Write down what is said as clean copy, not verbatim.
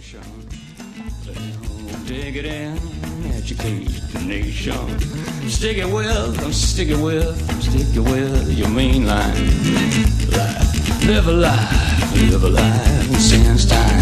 nation. Dig it in, educate the nation. Stick it with your main line. Live a life, since time.